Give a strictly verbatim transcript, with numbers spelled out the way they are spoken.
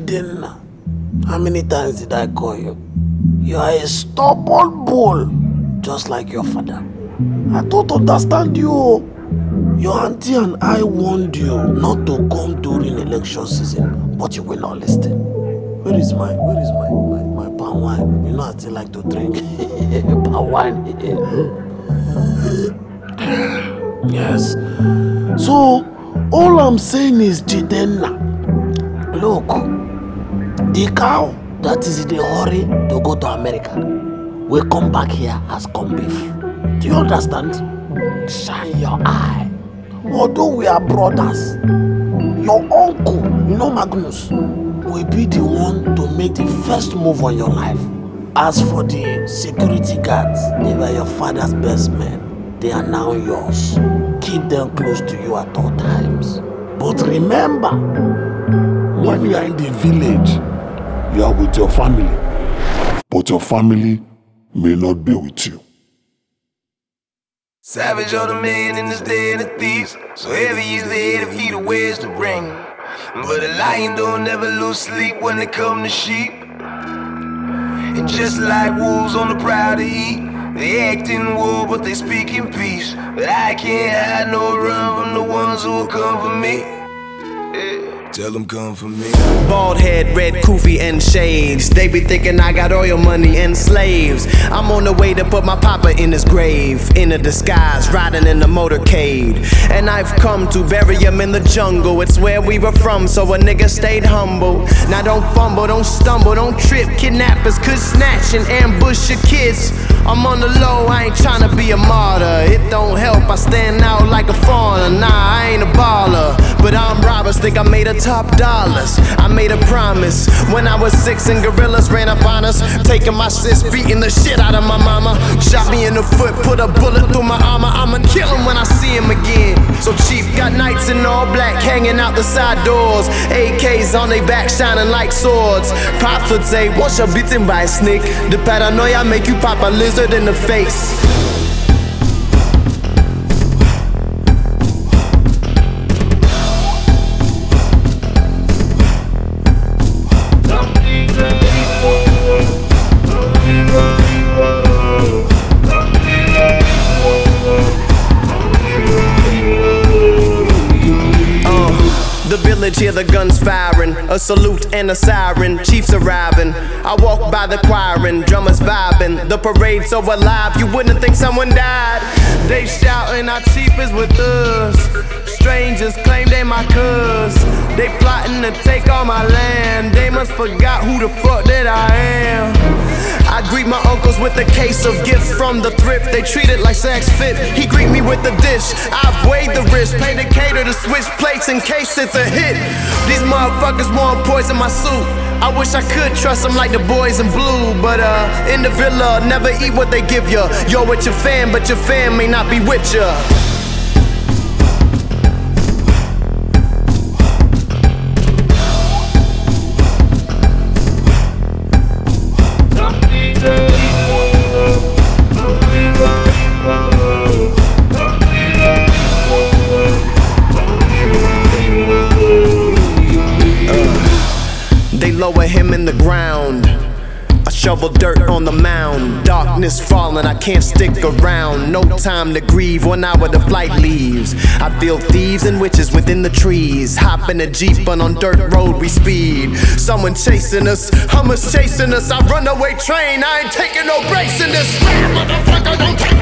Jidenna. How many times did I call you? You are a stubborn bull, just like your father. I don't understand you. Your auntie and I warned you not to come during election season, but you will not listen. Where is my, where is my, my, my palm wine? You know I still like to drink palm wine. Yes. So, all I'm saying is, Jidenna, look, the cow that is in a hurry to go to America will come back here as corn beef. Do you understand? Shine your eye. Although we are brothers, your uncle, you know Magnus, will be the one to make the first move on your life. As for the security guards, they were your father's best men. They are now yours. Keep them close to you at all times. But remember, when you are in the village, you are with your family. But your family may not be with you. Savage on the man in this day and the thieves. So heavy is the head if he the ways to bring. But a lion don't never lose sleep when they come to sheep. And just like wolves on the prowl to eat, they act in war but they speak in peace. But I can't hide nor run from the ones who will come for me. Yeah. Tell them come for me. Bald head, red kufi and shades. They be thinking I got oil money and slaves. I'm on the way to put my papa in his grave. In a disguise, riding in the motorcade. And I've come to bury him in the jungle. It's where we were from, so a nigga stayed humble. Now don't fumble, don't stumble, don't trip. Kidnappers could snatch and ambush your kids. I'm on the low, I ain't tryna be a martyr. It don't help, I stand out like a foreigner. Nah, I ain't a baller, but I'm robbers think I made a top dollars. I made a promise when I was six and gorillas ran up on us, taking my sis, beating the shit out of my mama. Shot me in the foot, put a bullet through my armor. I'ma kill him when I see him again. So Chief got knights in all black hanging out the side doors, A Ks on their back shining like swords. Pops would say, once you're beaten by a snake, the paranoia make you pop a lizard in the face. Hear the guns firing, a salute and a siren. Chiefs arriving, I walk by the choiring, drummers vibing. The parade so alive, you wouldn't think someone died. They shouting, our chief is with us. Strangers claim they my cuz. They plotting to take all my land. They must forgot who the fuck that I am. I greet my uncles with a case of gifts from the thrift. They treat it like Saks Fit. He greet me with the dish. I've weighed the risk, pay the cater to switch plates in case it's a hit. These motherfuckers want poison my soup. I wish I could trust them like the boys in blue. But uh, in the villa, never eat what they give ya. You're with your fam, but your fam may not be with ya. Lower him in the ground. I shovel dirt on the mound. Darkness falling, I can't stick around. No time to grieve, one hour the flight leaves. I feel thieves and witches within the trees. Hop in a Jeep and on dirt road we speed. Someone chasing us, Hummers chasing us. I run away train, I ain't taking no breaks in this. Motherfucker, don't take